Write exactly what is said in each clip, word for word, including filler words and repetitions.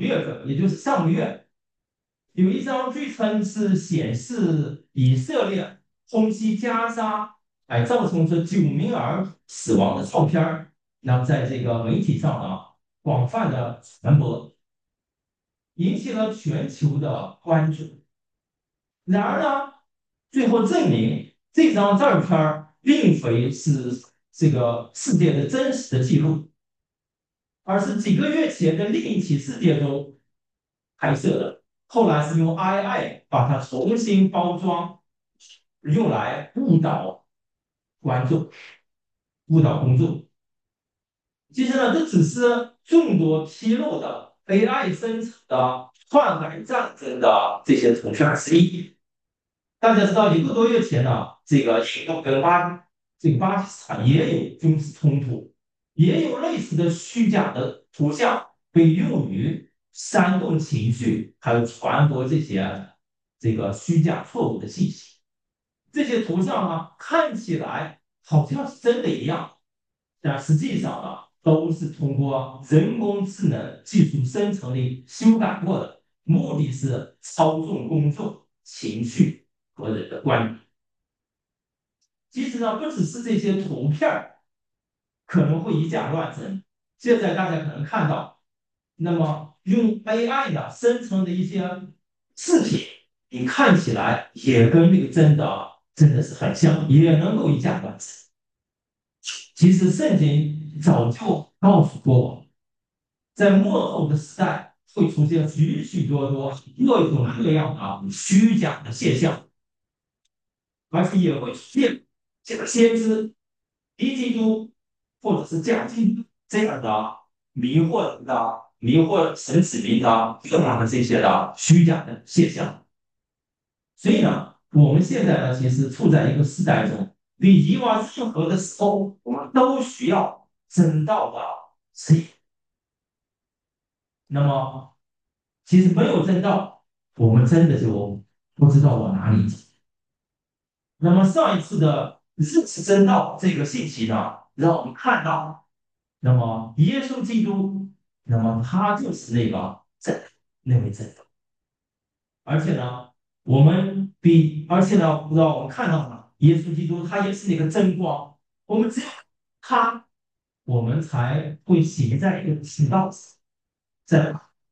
月份，也就是上个月，有一张据称是显示以色列空袭加沙，哎，造成这九名儿死亡的照片儿，那么在这个媒体上呢广泛的传播，引起了全球的关注。然而呢，最后证明这张照片并非是这个事件的真实的记录，而是几个月前的另一起事件中拍摄的。后来是用 A I 把它重新包装，用来误导观众、误导公众。其实呢，这只是众多披露的 A I 生成的篡改战争的这些图片之一。大家知道，一个多月前呢，这个印度跟巴这个巴基斯坦也有军事冲突，也有类似的虚假的图像被用于煽动情绪，还有传播这些这个虚假错误的信息。这些图像呢，看起来好像是真的一样，但实际上呢，都是通过人工智能技术生成的、修改过的，目的是操纵公众情绪和人的观点。其实呢，不只是这些图片可能会以假乱真，现在大家可能看到，那么用 A I 呢生成的一些视频，你看起来也跟那个真的真的是很像，也能够以假乱真。其实圣经早就告诉过我们，在末后的时代会出现许许多多各种各样的虚假的现象，而且也会出现这个先知、敌基督或者是假基督这样的迷惑人的、迷惑神子民的各样的这些的虚假的现象。所以呢，我们现在呢，其实处在一个时代中，比以往任何的时候，我们都需要真道的指引。那么，其实没有真道，我们真的就不知道往哪里走。那么上一次的认识真道这个信息呢，让我们看到，那么耶稣基督，那么他就是那个真那位真道，而且呢，我们比而且呢，让我们看到了耶稣基督，他也是那个真光，我们只有他，我们才会行在一个知道在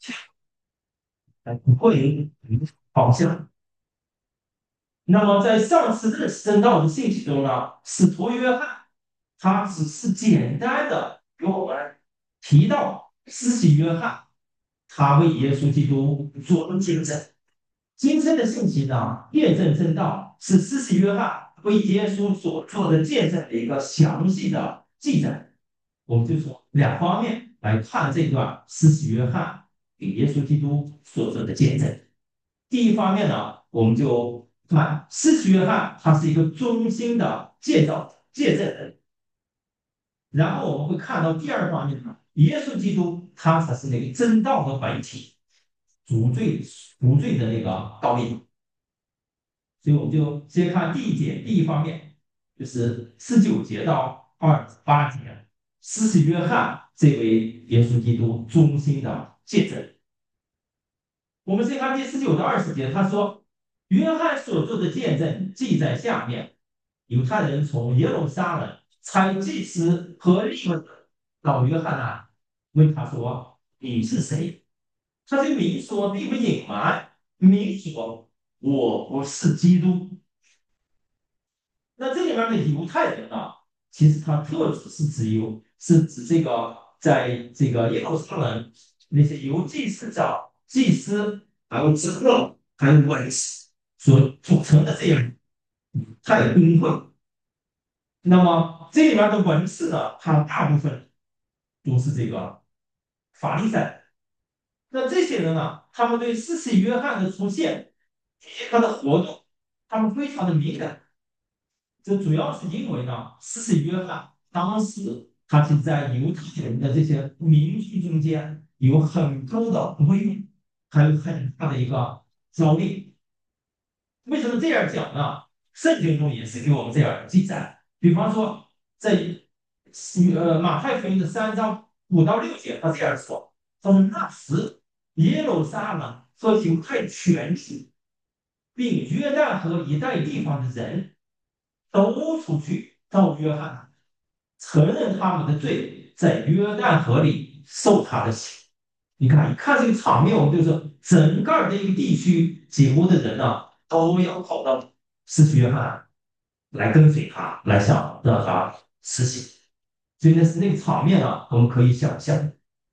不会好像。那么在上次认识真道的信息中呢，使徒约翰他只是简单的给我们提到施洗约翰他为耶稣基督做了见证。今天的信息呢，验证真道是施洗约翰为耶稣所做的见证的一个详细的记载。我们就从两方面来看这段施洗约翰给耶稣基督所做的见证。第一方面呢，我们就看施洗约翰他是一个忠心的介绍见证人，然后我们会看到第二方面呢，耶稣基督他才是那个真道的本体，赎罪赎罪的那个羔羊。所以我们就先看第一节，第一方面就是十九节到二十八节，施洗约翰这位耶稣基督忠心的见证。我们先看第十九到二十节，他说，约翰所做的见证记在下面。犹太人从耶路撒冷差祭司和利未人到约翰那，问他说：“你是谁？”他就明说，并不隐瞒，明说：“我不是基督。”那这里面的犹太人啊，其实他特指是指有是指这个在这个耶路撒冷那些由祭司长、祭司还有之后还有文士所组成的这样太公会。那么这里面的文士呢，它大部分都是这个法利赛人。那这些人呢，他们对施洗约翰的出现以及他的活动，他们非常的敏感。这主要是因为呢，施洗约翰当时他是在犹太人的这些民族中间有很高的威严，还有很大的一个招力。为什么这样讲呢？圣经中也是给我们这样记载。比方说，在呃马太福音的三章五到六节，他这样说：“他说那时耶路撒冷和犹太全体，并约旦河一带地方的人都出去到约翰，承认他们的罪，在约旦河里受他的洗。你看，一看这个场面，我们就说，整个这个地区几乎的人呢，都要跑到施洗约翰来跟随他，来向让他施洗。所以那是那个场面啊，我们可以想象。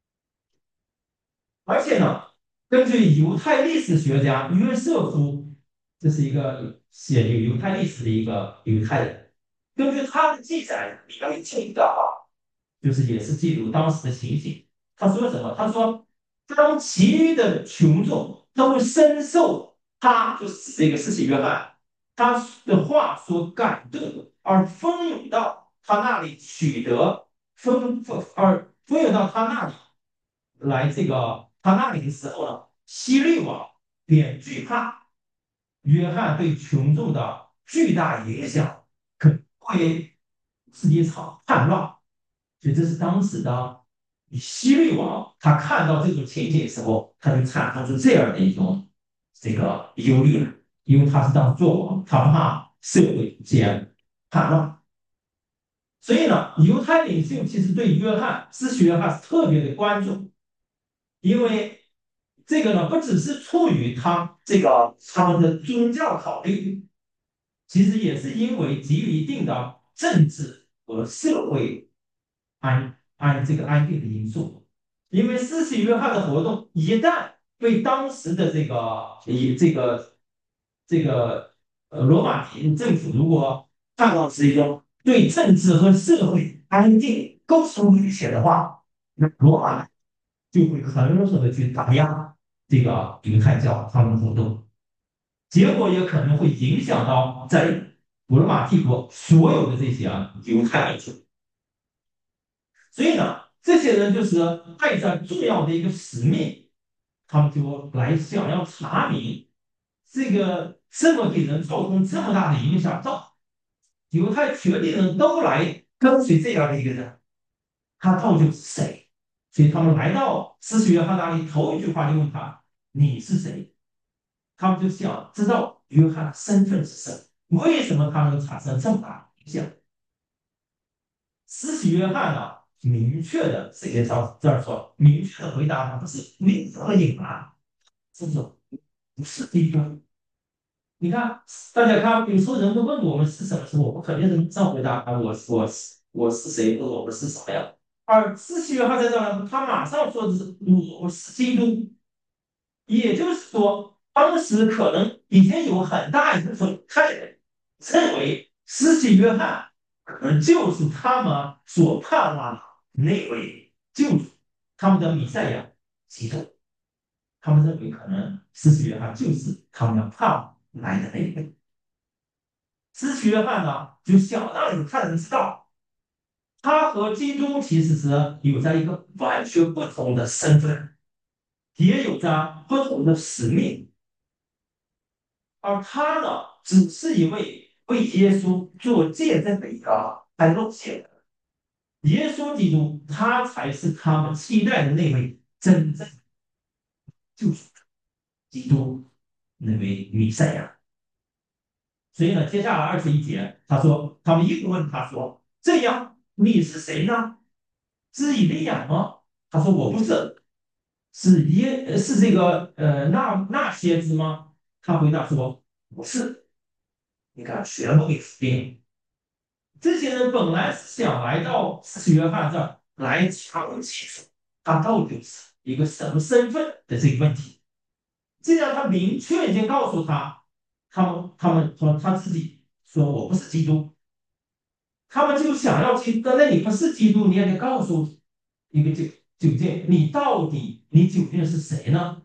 而且呢，根据犹太历史学家约瑟夫，这是一个写犹犹太历史的一个犹太人，根据他的记载里面记载啊，就是也是记录当时的情形。他说什么？他说，当其余的群众都深受他就是这个施洗约翰他的话所感动，而蜂拥到他那里取得蜂蜂而蜂拥到他那里来这个他那里的时候呢，希律王便惧怕约翰对群众的巨大影响，可能会是一场叛乱。所以这是当时的希律王，他看到这种情景的时候，他就产生出这样的一种这个忧虑了，因为他是当时做王，他怕社会出现叛乱。所以呢，犹太领袖其实对约翰施洗约翰是特别的关注，因为这个呢，不只是出于他这个他们的宗教考虑，其实也是因为基于一定的政治和社会安安这个安定的因素。因为施洗约翰的活动一旦被当时的这个以这个这个呃罗马政府如果看到是一种对政治和社会安定构成威胁的话，那罗马就会狠狠的去打压这个犹太教他们的活动，结果也可能会影响到在罗马帝国所有的这些啊犹太民族。所以呢，这些人就是带着重要的一个使命，他们就来想要查明这个这么给人造成这么大的影响，到犹太全体人都来跟随这样的一个人，他到底是谁？所以他们来到施洗约翰那里，头一句话就问他：“你是谁？”他们就想知道约翰的身份是什么，为什么他能产生这么大的影响？施洗约翰呢，明确的这些照这儿说，明确的回答他不是明和隐瞒，这种不是基督。你看，大家看，有时候人们问我们是什么时候，我们肯定是这样回答：啊，我我是我是谁，或者我们是什么呀？而施洗约翰在这儿呢，他马上说的是我是基督，也就是说，当时可能已经有很大一部分太人认为施洗约翰可能就是他们所盼望的那位救主，他们的弥赛亚基督。他们认为可能施洗约翰就是他们要盼望来的那一位。施洗约翰呢，就想让犹太人知道，他和基督其实是有着一个完全不同的身份，也有着不同的使命。而他呢，只是一位为耶稣做见证的一个开路线的。耶稣基督，他才是他们期待的那位真正救赎主，基督，那位弥赛亚。所以呢，接下来二十一节，他说，他们又问他说：“这样你是谁呢？是以利亚吗？”他说：“我不是。”是耶是这个呃那那先知吗？他回答说：“不是。”你看，全部给否定。这些人本来是想来到施洗约翰这儿来抢清楚他到底是一个什么身份的这个问题。既然他明确已经告诉他，他们他们说他自己说我不是基督，他们就想要去，那你不是基督，你也得告诉一个究究竟你到底你究竟是谁呢？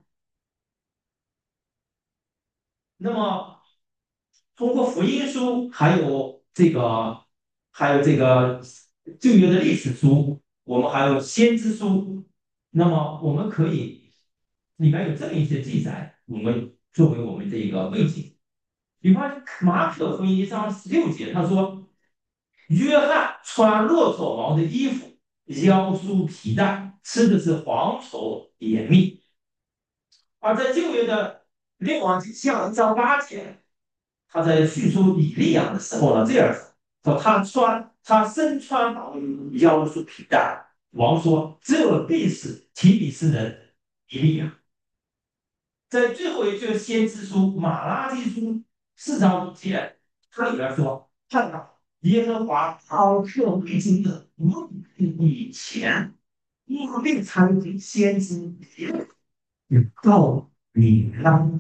那么通过福音书，还有这个，还有这个旧约的历史书，我们还有先知书，那么我们可以里面有这么一些记载，我们作为我们的一个背景。比方马可福音一章十六节，他说：“约翰穿骆驼毛的衣服，腰束皮带，吃的是黄稠野蜜。” 而在旧约的列王记下一章八节，他在叙述以利亚的时候呢，这样说：他穿他身穿毛衣，腰束皮带。王说：这必是提比斯人以利亚。在最后一句先知书马拉基书四章五节，它里边说：看呐，耶和华超特未经的目的以前，因并参给先知也告你让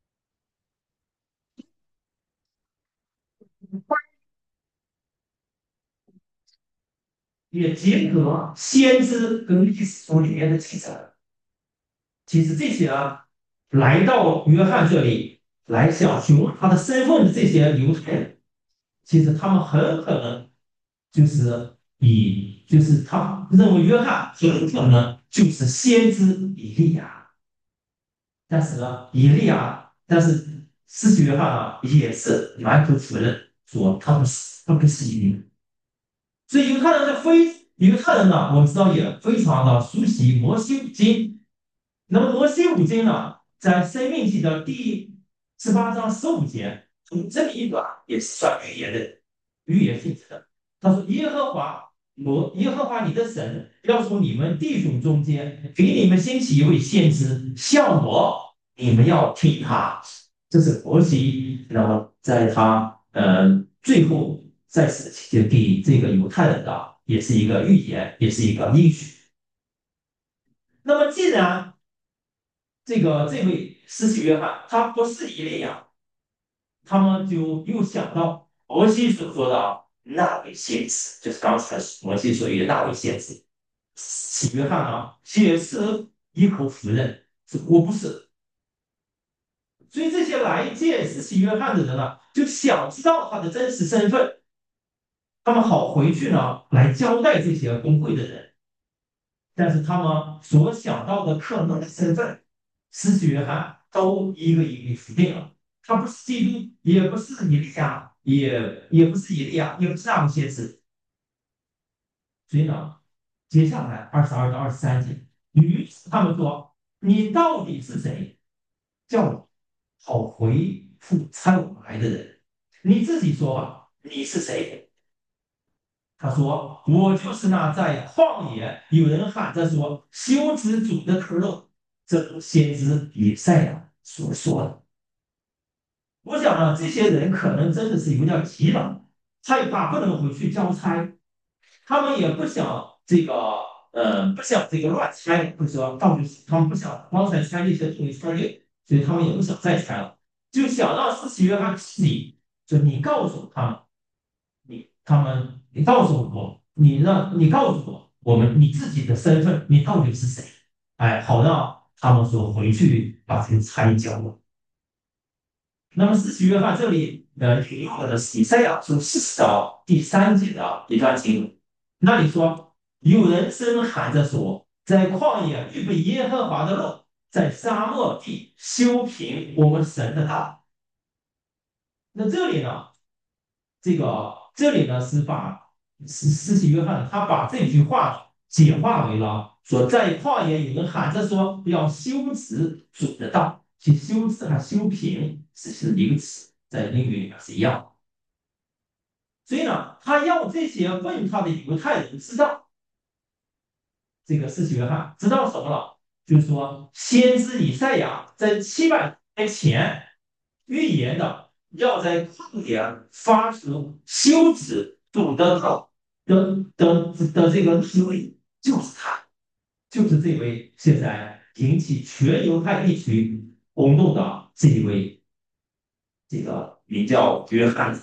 也结合先知跟历史书里面的记载。其实这些啊，来到约翰这里来想询问他的身份的这些犹太人，其实他们很可能就是以就是他认为约翰很可能就是先知以利亚，但是呢，以利亚，但是施洗约翰啊也是满口否认说他不是他不是以利亚，所以犹太人就非犹太人呢，我们知道也非常的熟悉摩西五经。那么摩西五经呢，在生命记的第十八章十五节，这里一段也是算预言的预言性质的。他说：耶和华我耶和华你的神要从你们弟兄中间给你们兴起一位先知，像我，你们要听他。这是摩西，那么在他呃最后在世期间给这个犹太人的，也是一个预言，也是一个应许。那么既然这个这位施洗约翰他不是以利亚，他们就又想到摩西所说的那位先知，就是刚才摩西所说的那位先知。施洗约翰啊，也是一口否认，是我不是。所以这些来见施洗约翰的人呢，就想知道他的真实身份，他们好回去呢来交代这些工会的人。但是他们所想到的可能的身份，施洗约翰都一个一个否定了。他不是基督，也不是以利亚，也也不是以利亚，也不是那位先知。所以呢，接下来二十二到二十三节，于是他们说：“你到底是谁？叫我好回复猜我来的人。你自己说吧，你是谁？”他说：“我就是那在旷野有人喊着说修直主的可肉，这先知以赛亚所说的。”我想呢，这些人可能真的是有点急了，害怕不能回去交差，他们也不想这个，呃，不想这个乱猜，或者说到底是他们不想刚才猜那些东西猜对，所以他们也不想再猜了，就想让施洗约翰自己，就你告诉他们。你他们，你告诉我，你让你告诉我，我们你自己的身份，你到底是谁？哎，好让他们说回去把这个差交了。那么施洗约翰这里呃引用的是以赛亚书四十章第三节的一段经文，那里说有人声喊着说，在旷野预备耶和华的路，在沙漠地修平我们神的道。那这里呢？这个这里呢是把施施洗约翰他把这句话简化为了说，在旷野有人喊着说要修直主的道，其修直和修平只是一个词，在英语里面是一样的。所以呢，他要这些问他的犹太人知道，这个施洗约翰知道什么了？就是说，先知以赛亚在七百年前预言的，要在旷野发出休止主的道的的的这个思维，就是他，就是这位现在引起全犹太地区轰动的这一位，这个名叫约翰。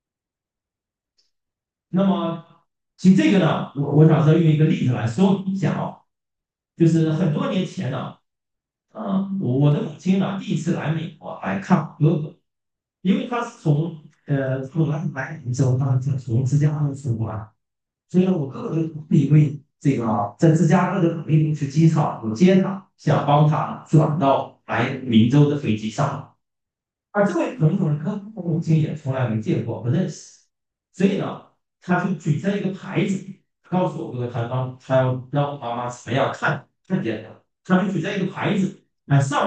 那么，其实这个呢，我我想说用一个例子来说一下啊，就是很多年前呢，嗯，我我的母亲呢第一次来美国来看哥哥，因为他是从呃从兰来福州，他是从芝加哥出国，所以呢，我哥哥是因为这个在芝加哥的肯尼迪去机场有接他，想帮他转到来明州的飞机上。而这位朋友呢，跟我母亲也从来没见过，不认识，所以呢，他就举着一个牌子，告诉我哥哥，他让他要让我妈妈怎么样看看见他，他就举着一个牌子，那上面呢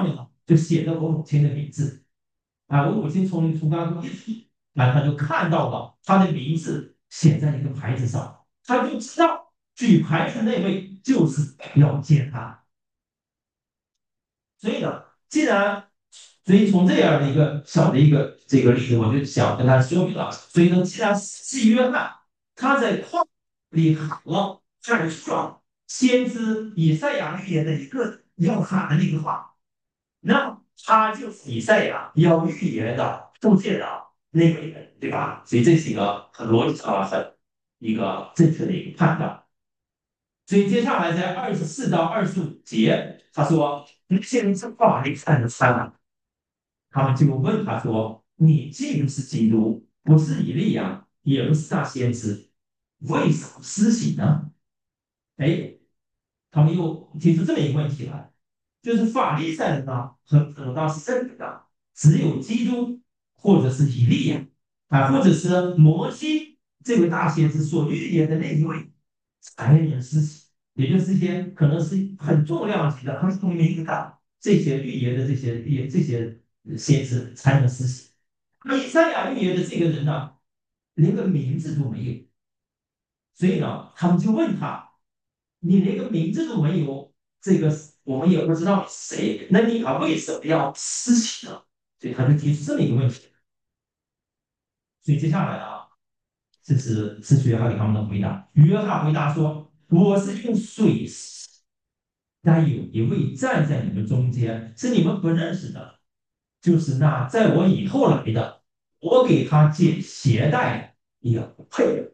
就写着我母亲的名字。啊，我母亲从从刚一出，啊，他就看到了他的名字写在一个牌子上，他就知道举牌子那位就是要见他。所以呢，既然所以从这样的一个小的一个这个例子，我就想跟他说明了。所以呢，既然是约翰他在旷里喊了阐述了先知以赛亚预言的一个要喊的那个话，那他就是以赛亚要预言的出现的那个人，对吧？所以这是一个很逻辑上很一个正确的一个判断。所以接下来在二十四到二十五节，他说：“那些人是法利赛人参啊，他们就问他说：你既不是基督，不是以利亚，也不是大先知，为什么施洗呢？”哎，他们又提出这么一个问题来，就是法利赛人呢，很可能当时认为的只有基督或者是以利亚啊，或者是摩西这位大先知所预言的那一位才能施洗，也就是一些可能是很重量级的、很有名的这些预言的这些预这些先知才能施洗。以赛亚预言的这个人呢，连个名字都没有，所以呢，他们就问他。你连个名字都没有，这个我们也不知道你是谁，那你还为什么要施洗呢？所以他就提出这么一个问题。所以接下来啊，这是是约翰给他们的回答。约翰回答说：“我是用水施，但有一位站在你们中间，是你们不认识的，就是那在我以后来的，我给他解鞋带也不配。”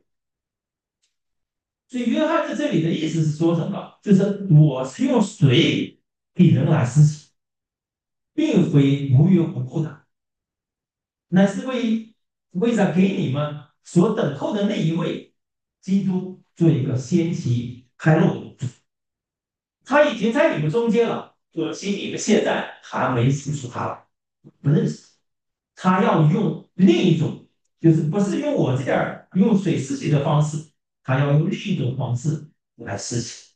所以约翰在这里的意思是说什么？就是我是用水给人来施洗。并非无缘无故的，乃是为为了给你们所等候的那一位基督做一个先期开路。他已经在你们中间了，可惜你们现在还没接触他，不认识。他要用另一种，就是不是用我这样用水施洗的方式，他要用另一种方式来施洗。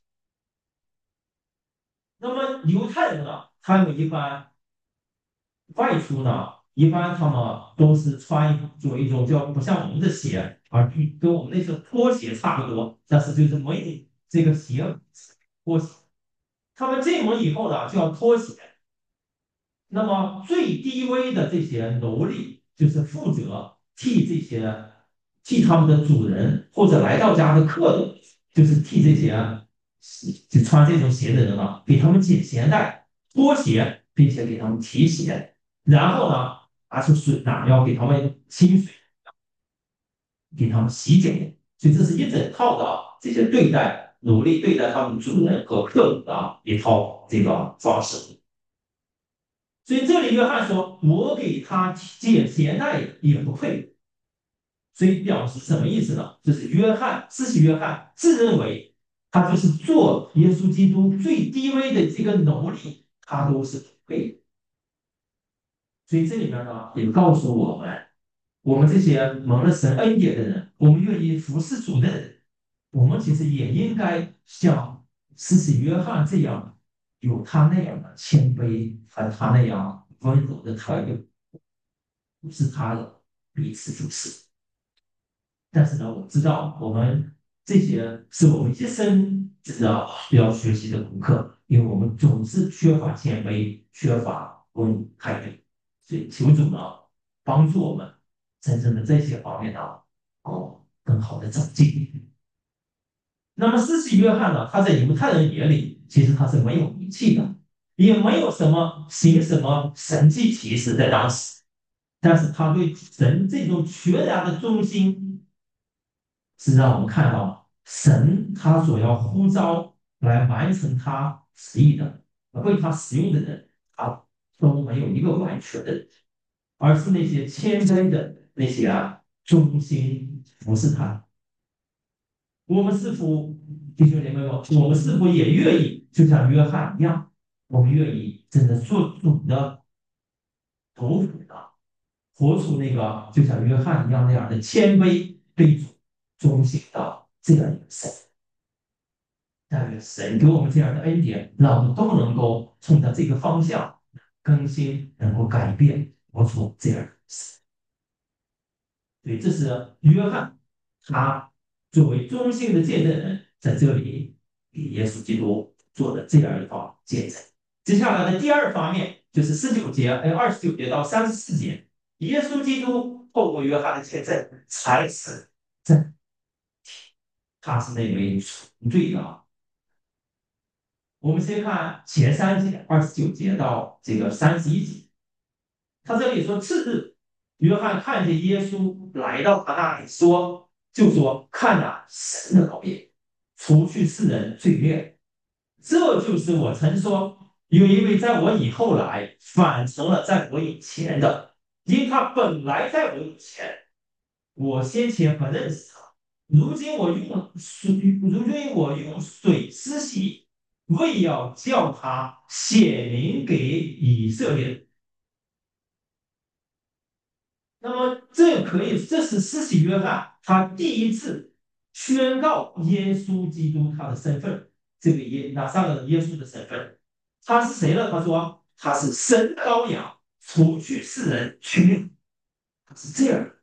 那么犹太人呢，他们一般外出呢，一般他们都是穿着一种叫不像我们的鞋，而跟我们那时候拖鞋差不多，但是就是没有这个鞋拖鞋。他们进门以后呢，就要脱鞋。那么最低微的这些奴隶，就是负责替这些替他们的主人或者来到家的客人，就是替这些就穿这种鞋的人啊，给他们解鞋带、脱鞋，并且给他们提鞋。然后呢，拿出水呢，要给他们清水，给他们洗脚。所以这是一整套的这些对待努力对待他们主人和客人的一套这个方式。所以这里约翰说：“我给他解鞋带也不配。”所以表示什么意思呢？就是约翰，施洗约翰自认为他就是做耶稣基督最低微的这个奴隶，他都是不配的。所以这里面呢，也告诉我们，我们这些蒙了神恩典的人，我们愿意服侍主的人，我们其实也应该像施洗约翰这样，有他那样的谦卑和他那样温柔的态度。不是他的，彼此就是。但是呢，我知道我们这些是我们一生知道需要学习的功课，因为我们总是缺乏谦卑，缺乏温柔态度。所以求主呢帮助我们，真正的这些方面呢，哦，更好的长进。那么施洗约翰呢，他在犹太人眼里，其实他是没有名气的，也没有什么行什么神迹奇事在当时。但是他对神这种全然的忠心，是让我们看到神他所要呼召来完成他旨意的、为他使用的人，他都没有一个完全的人，而是那些谦卑的那些啊，忠心服侍他。我们是否弟兄姐妹们，我们是否也愿意就像约翰一样，我们愿意真的做主的头辅的？活出那个就像约翰一样那样的谦卑、对主忠心的这样一个神。但愿神给我们这样的恩典，让我们都能够冲着这个方向更新，能够改变我所这样的事。对，这是约翰他作为中心的见证人，在这里给耶稣基督做的这样一套见证。接下来的第二方面就是十九节，哎，二十九节到三十四节，耶稣基督透过约翰的见证，才是真，他是那位赎罪的。我们先看前三节，二十九节到这个三十一节，他这里说，次日，约翰看见耶稣来到他那里，说，就说：看哪，神的羔羊，除去世人罪孽。这就是我曾说，有一位在我以后来，反成了在我以前的，因他本来在我以前，我先前不认识他。如今我用水，如今我用水施洗，为要叫他显明给以色列人。那么，这可以，这是施洗约翰他第一次宣告耶稣基督他的身份，这个耶哪三个耶稣的身份？他是谁呢？他说他是神的羔羊，除去世人罪孽。他是这样的。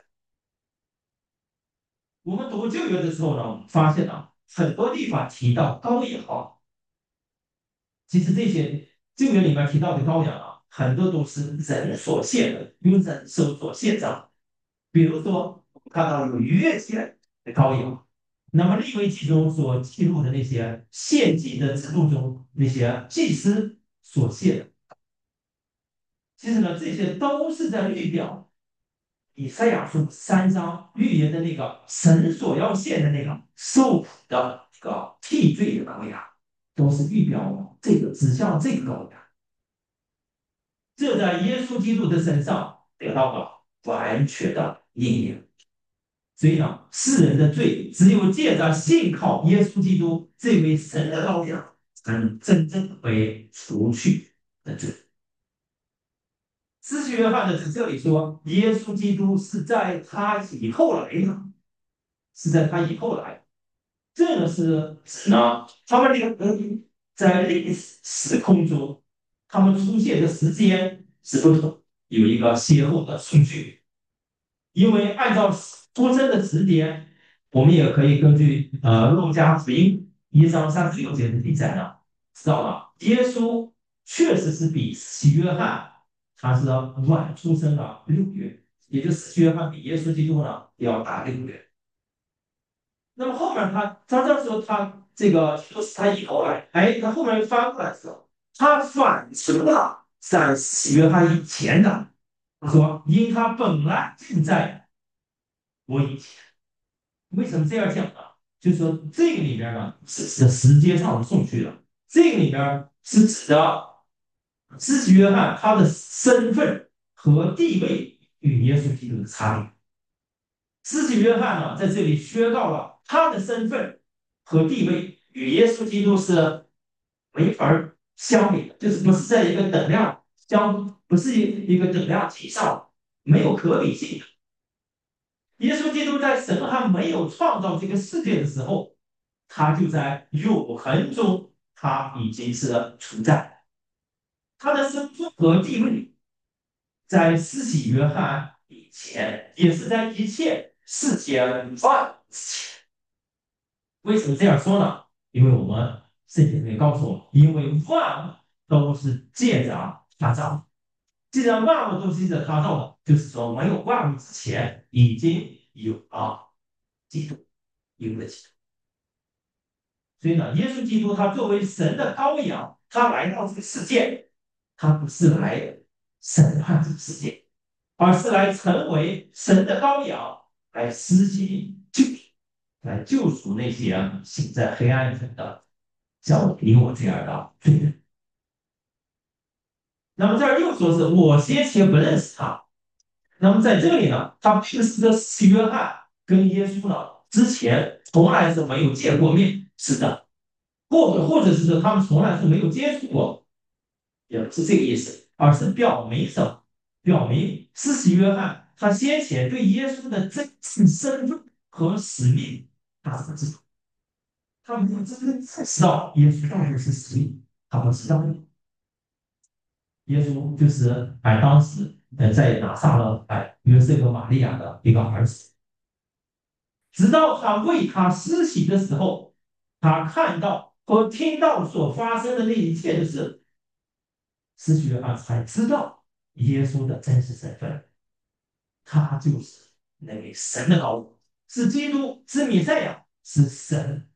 我们读旧约的时候呢，发现啊，很多地方提到羔羊啊，其实这些旧约里面提到的羔羊啊，很多都是人所献的，由人手所献上。比如说，我们看到有逾越节的羔羊，那么利未记中所记录的那些献祭的制度中，那些祭司所献的，其实呢，这些都是在预表以赛亚书三章预言的那个神所要献的那个受苦的这个替罪的羔羊，都是预表这个指向这个羔羊。这在耶稣基督的身上得到了完全的应验。所以呢，世人的罪只有借着信靠耶稣基督这位神的羔羊，才能真正被除去的罪。施洗约翰的在这里说，耶稣基督是在他以后来的，是在他以后来。这个是指呢，他们两个人在历史时空中，他们出现的时间是不同，有一个先后的顺序。因为按照出生的时间，我们也可以根据呃路加福音一章三十六节的记载呢，知道了耶稣确实是比洗约翰他是晚出生了六月，也就是洗约翰比耶稣基督呢要大六月。那么后面他他这时候他这个就是他以后来，哎，他后面翻过来的时候，他反成了在洗约翰以前的。他说，因他本来就在我以前。为什么这样讲呢？就是说这个里边呢是指的时间上的顺序的，这个里边是指的施洗约翰他的身份和地位与耶稣基督的差别。施洗约翰呢在这里宣告了他的身份和地位与耶稣基督是没法相比的，就是不是在一个等量相，不是一个等量级上，没有可比性的。耶稣基督在神还没有创造这个世界的时候，他就在永恒中，他已经是存在。他的身份和地位，在施洗约翰以前，也是在一切世间万之前。为什么这样说呢？因为我们圣经里面告诉我们，因为万物都是借着他造。既然万物都是借着他造的，就是说没有万物之前已经有了基督，有了基督。所以呢，耶稣基督他作为神的羔羊，他来到这个世界，他不是来审判这个世界，而是来成为神的羔羊，来施行救赎，来救赎那些行在黑暗中的，像你我这样的罪人。那么这儿又说是我先前不认识他，那么在这里呢，他平时的是约翰跟耶稣呢之前从来是没有见过面，是的。或者或者是说他们从来是没有接触过，也不是这个意思，而是表明什么？表明施洗约翰他先前对耶稣的真实身份和使命他是不知道，他没有真正知道耶稣到底是谁，他不知道。 耶稣就是哎当时呃在拿撒勒哎约瑟和玛利亚的一个儿子。直到他为他施洗的时候，他看到和听到所发生的那一切的事，施洗约翰才知道耶稣的真实身份，他就是那位神的羔羊，是基督，是弥赛亚，是神。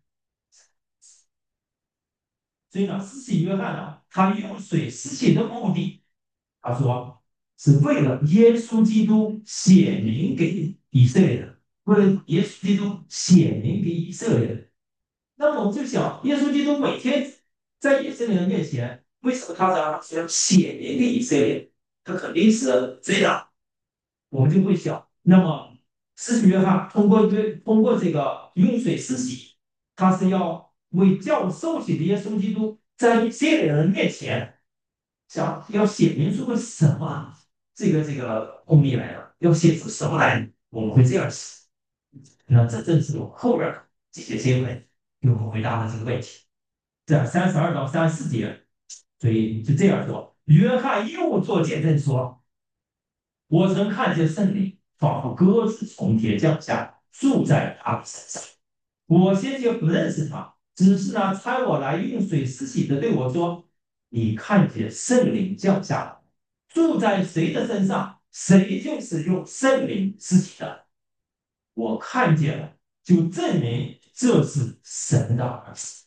所以呢，施洗约翰呢，他用水施洗的目的，他说是为了耶稣基督显明给以色列人，为了耶稣基督显明给以色列人。那么我们就想，耶稣基督每天在以色列人面前，为什么他要要显明给以色列？他肯定是这样。我们就会想，那么施洗约翰通过对通过这个用水施洗，他是要为教受洗的耶稣基督在以色列人面前，想要显明出个什么这个这个奥秘来了，要写出什么来？我们会这样想。那这正是我后边这些经文给我们回答的这个问题。在三十二到三十四节，所以就这样说。约翰又做见证说：“我曾看见圣灵仿佛鸽子从天降下，住在他的身上。我先前不认识他，只是呢差我来用水施洗的对我说：你看见圣灵降下来，住在谁的身上，谁就是用圣灵施洗的。我看见了，就证明这是神的儿子。”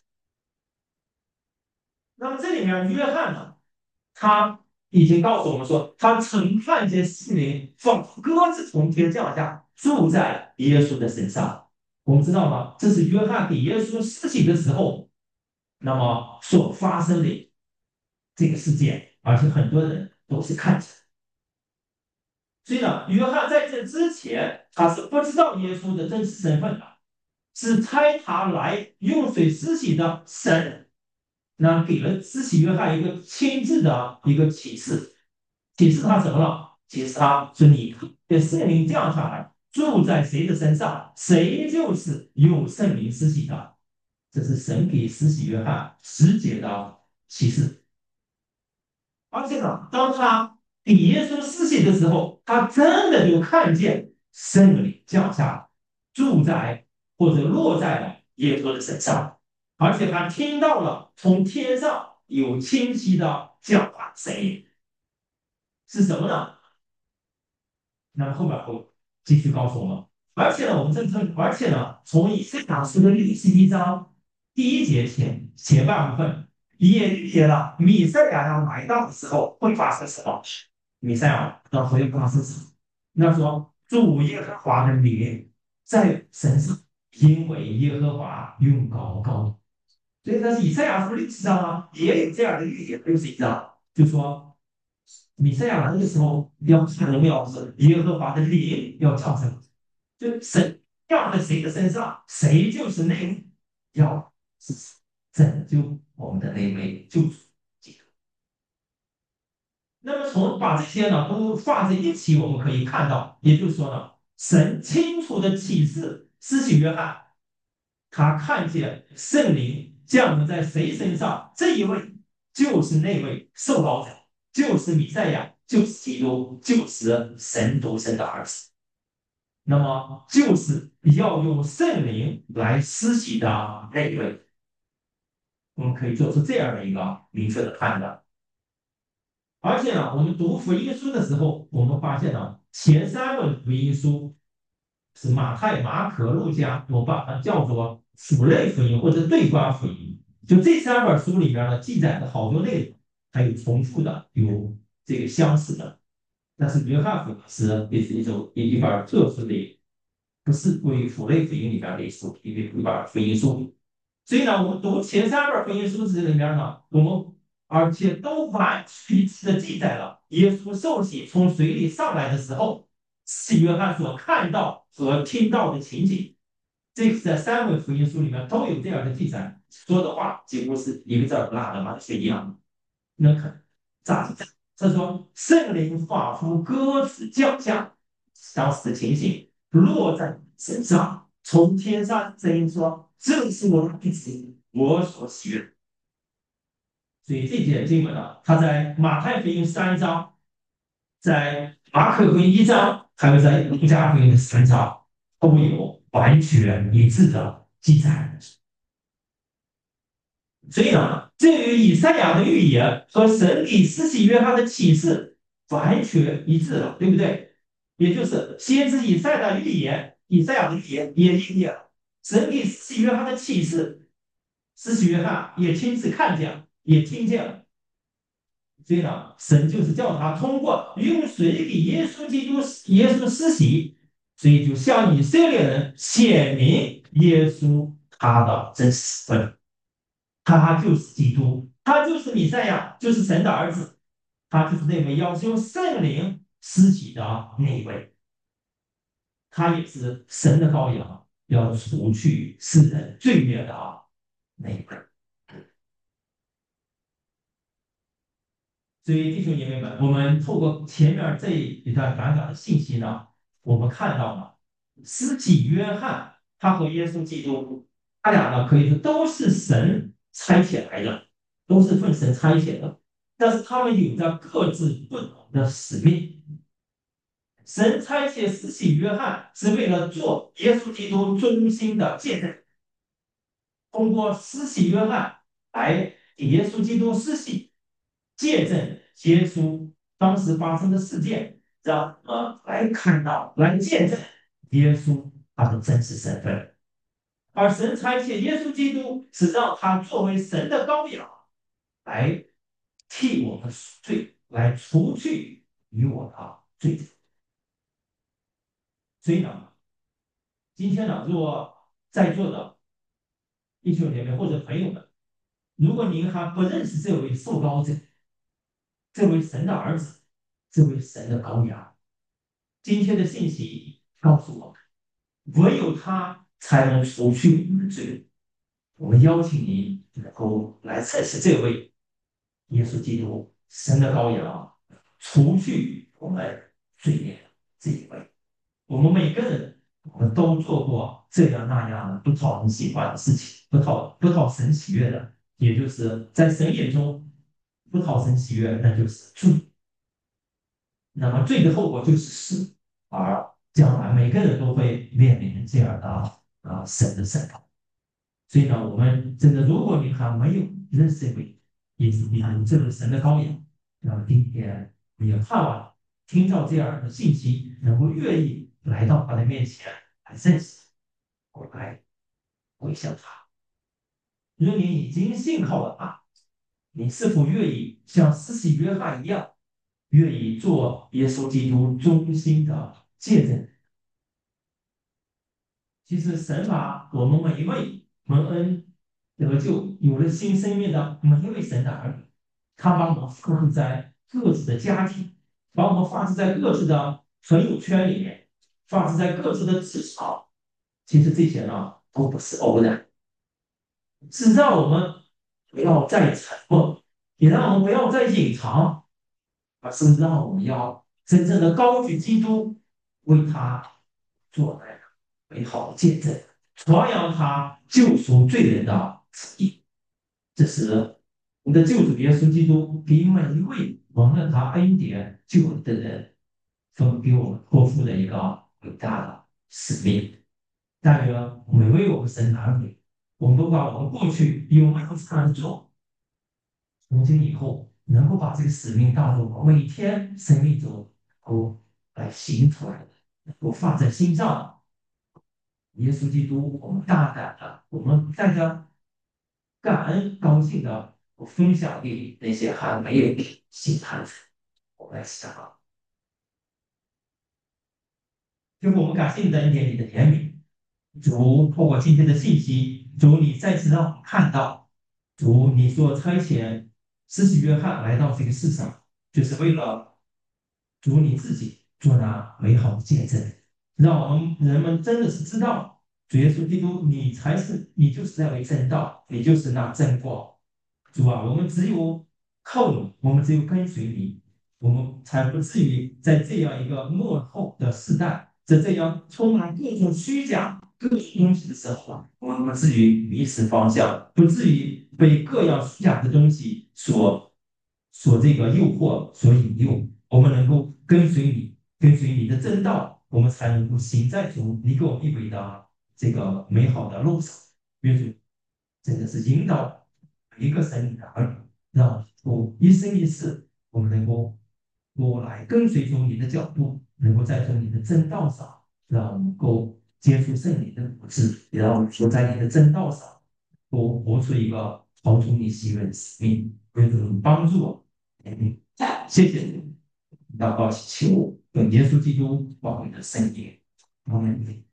那么这里面约翰呢，他已经告诉我们说，他曾看见圣灵仿佛鸽子从天降下，住在耶稣的身上。我们知道吗？这是约翰给耶稣施洗的时候，那么所发生的这个事件，而且很多人都是看见。所以呢，约翰在这之前，他是不知道耶稣的真实身份的，是差他来用水施洗的神。那给了施洗约翰一个亲自的一个启示，启示他什么了？启示他说：你的圣灵降下来，住在谁的身上，谁就是用圣灵施洗的。这是神给施洗约翰直接的启示。而且呢，当他给耶稣施洗的时候，他真的就看见圣灵降下来，住在或者落在了耶稣的身上。而且他听到了从天上有清晰的讲话声音，是什么呢？那么后面会继续告诉我们。而且呢，我们这这，而且呢，从以赛亚书的六十一章第一节前前半部分也预言了弥赛亚要来到的时候会发生什么。弥赛亚到时候会发生什么？那说主耶和华的灵在身上，因为耶和华用高高。所以它是以赛亚书历史上啊，也有这样的预言，六十一章，就说弥赛亚来的时候要看荣耀是耶和华的灵要降生，就神降在谁的身上，谁就是那个要是拯救我们的那位救主基督。那么从把这些呢都放在一起，我们可以看到，也就是说呢，神清楚的启示施洗约翰，他看见圣灵降临在谁身上，这一位就是那位受膏者，就是弥赛亚，就是基督，就是神独生的儿子。那么就是要用圣灵来施洗的那一位，我们可以做出这样的一个明确的判断。而且呢，我们读福音书的时候，我们发现呢，前三本福音书是马太、马可、路加，我把它叫做属类福音或者对观福音。就这三本书里面呢，记载的好多内容，还有重复的，有这个相似的。但是约翰福音是也是一种一一本特殊的，不是归于属类福音里面的一书一一本福音书。所以呢，我们读前三本福音书这里面呢，我们而且都完全一致的记载了耶稣受洗从水里上来的时候，是约翰所看到和听到的情景。这个在三本福音书里面都有这样的记载，说的话几乎是一个字不落的，完全一样的。那可咋子？他说圣灵仿佛鸽子降下，当时的情形落在身上，从天上声音说：“这是我的子，我所喜悦。” 所以这节经文呢，它在马太福音三章，在马可福音一章，还有在路加福音的三章，都有完全一致的记载。所以呢，这与以赛亚的预言和神给施洗约翰的启示完全一致了，对不对？也就是先知以赛亚的预言，以赛亚的预言也应验了，神给施洗约翰的启示，施洗约翰也亲自看见，也听见了。所以呢，神就是叫他通过用水给耶稣基督、耶稣施洗，所以就向以色列人显明耶稣他的真实身份。他就是基督，他就是弥赛亚，就是神的儿子，他就是那位要用圣灵施洗的那一位，他也是神的羔羊，要除去世人罪孽的那一位。所以弟兄姐妹们，我们透过前面这一段短短的信息呢，我们看到了施洗约翰他和耶稣基督，他俩呢可以说都是神差遣来的，都是奉神差遣的，但是他们有着各自不同的使命。神差遣施洗约翰是为了做耶稣基督忠心的见证，通过施洗约翰来给耶稣基督施洗，见证耶稣当时发生的事件，让我们来看到、来见证耶稣他的真实身份。而神差遣耶稣基督，是让他作为神的羔羊，来替我们罪，来除去与我的罪。所以呢，今天呢，如果在座的弟兄姐妹或者朋友们，如果您还不认识这位受膏者，这位神的儿子，这位神的羔羊，今天的信息告诉我们，唯有他才能除去我们的罪。我们邀请您能够来认识这位耶稣基督，神的羔羊，除去我们罪孽的这一位。我们每个人，我们都做过这样那样的不讨人喜欢的事情，不讨不讨神喜悦的，也就是在神眼中不讨神喜悦，那就是罪。那么罪的后果就是死，而将来每个人都会面临这样的啊神的审判。所以呢，我们真的，如果你还没有认识这位耶稣基督这位神的羔羊，那么今天你也盼望听到这样的信息，能够愿意来到他的面前来认识，来归向他。如果你已经信靠了他，你是否愿意像施洗约翰一样，愿意做耶稣基督忠心的见证？其实神把我们每一位蒙恩得救、有了新生命的每一位神的儿女，他把我们放在各自的家庭，把我们放置在各自的朋友圈里面，放置在各自的职场。其实这些呢，都不是偶然，是让我们不要再沉默，也让我们不要再隐藏，而是让我们要真正的高举基督，为他做那美好的见证，传扬他救赎罪人的旨意。这是我们的救主耶稣基督给每一位蒙了他恩典救恩的人分给我们托付的一个伟大的使命。但愿每位我们神的儿女，我们都把我们过去有没有这样做，从今以后能够把这个使命当作每天生命中都来行出来的，能够放在心上。耶稣基督，我们大胆的，我们带着感恩、高兴的分享给那些还没有信他的人。我们来想，就是我们感谢你的恩典，你的怜悯。主，透过今天的信息，主你再次让我们看到，主你所差遣施洗约翰来到这个世上，就是为了主你自己做那美好的见证，让我们人们真的是知道，主耶稣基督，你才是，你就是那位真道，你就是那真光。主啊，我们只有靠你，我们只有跟随你，我们才不至于在这样一个幕后的时代，在这样充满各种虚假、 各种东西的时候，我们不至于迷失方向，不至于被各样虚假的东西所所这个诱惑、所引诱。我们能够跟随你，跟随你的正道，我们才能够行在主你给我们预备的这个美好的路上。愿主真的是引导每一个生命的儿女，让我一生一世，我们能够多来跟随从你的角度，能够在从你的正道上，让我们能够接触圣灵的福祉，也让我们说在你的正道上，多活出一个超出你喜悦的使命。愿主帮助我，嗯，谢谢你，祷告祈求，用耶稣基督宝贵的圣言，阿门。